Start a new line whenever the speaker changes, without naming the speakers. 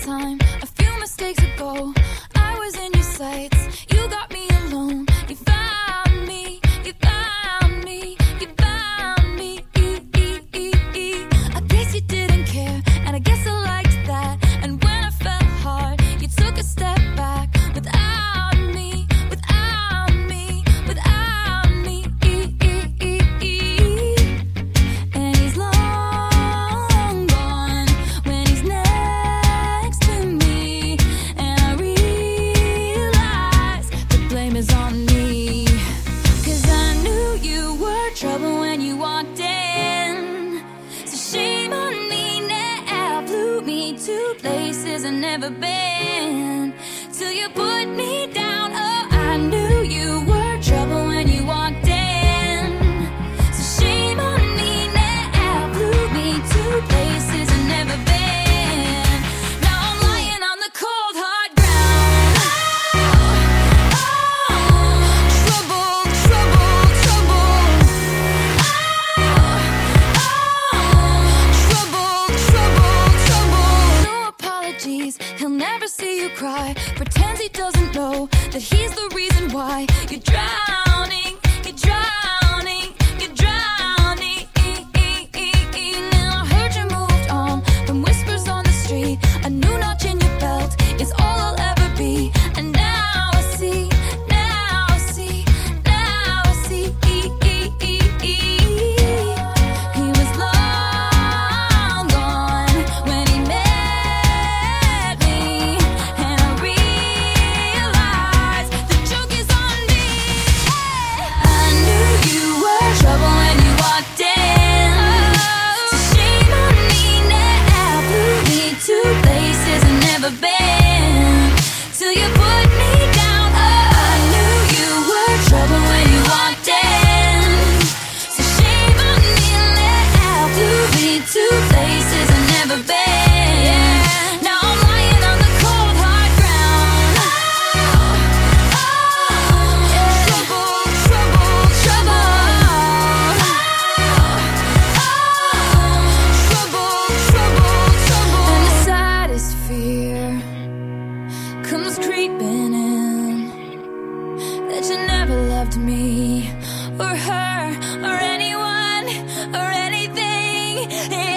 time, a few mistakes ago, I was in your sights. You got me alone. You found me. You found me. You found me. I guess you didn't care, and I guess I liked that. And when I fell hard, you took a step back without me, without me, without me. And he's long gone when he's next to me. And I realize the blame is on me. 'Cause I knew you were trouble when you walked in. So shame on me now. Flew me to places I've never been. Till you put me down. Oh, I knew you were trouble when you walked in. So shame on me now. Flew me to places I've never been. Now I'm lying on the cold hard ground. Trouble, trouble, trouble. Trouble, trouble, trouble. No apologies, he'll never see you cry. Pretends he doesn't know that he's the reason why you're drowning, you're drowning, you're drowning. Now I heard you moved on from whispers on the street. A new notch in your belt is all I'll ever be. And now I see, now I see, now I see. He was long gone when he met me. And I realized the joke is on me. I knew you were trouble when you walked in. So shame on me now. Flew me to places I've never been. Till you put me down. Oh, I knew you were trouble when you walked in. So shame on me now. Flew me to places I've never been. Now I'm lying on the cold hard ground. Trouble, trouble, trouble. Trouble, trouble, trouble. And the saddest fear comes creeping in, that you never loved me or her or anyone or anything.